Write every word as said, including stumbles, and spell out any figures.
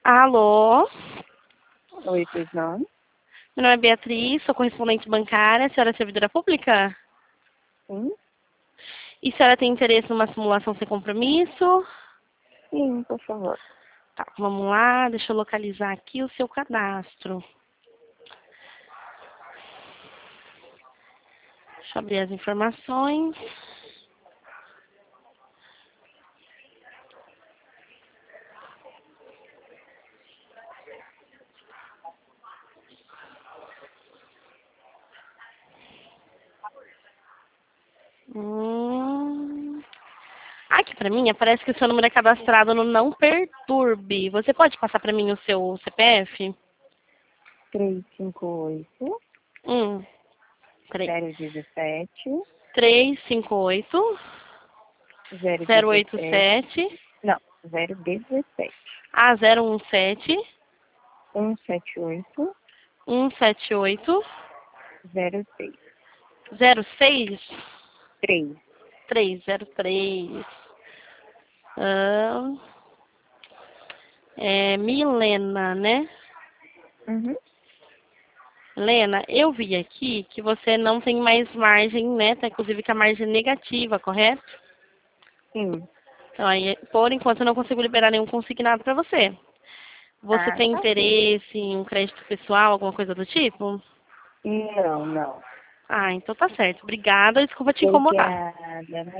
Alô? Oi, pois não? Meu nome é Beatriz, sou correspondente bancária. A senhora é servidora pública? Sim? E a senhora tem interesse numa simulação sem compromisso? Sim, por favor. Tá, vamos lá, deixa eu localizar aqui o seu cadastro. Deixa eu abrir as informações. Hum... Aqui pra mim aparece que o seu número é cadastrado no Não Perturbe. Você pode passar pra mim o seu C P F? três cinco oito, Hum, peraí. zero um sete, três cinco oito, zero zero um oito sete, sete, não, zero um sete, A zero um sete, um sete oito, um sete oito, zero seis, zero seis, três. três zero três. Ah, é Milena, né? Uhum. Lena, eu vi aqui que você não tem mais margem, né? Tá inclusive com a margem negativa, correto? Sim. Então, aí, por enquanto, eu não consigo liberar nenhum consignado para você. Você Ah, tem tá bem. interesse em um crédito pessoal, alguma coisa do tipo? Não, não. Ah, então tá certo. Obrigada. Desculpa te incomodar. Obrigada.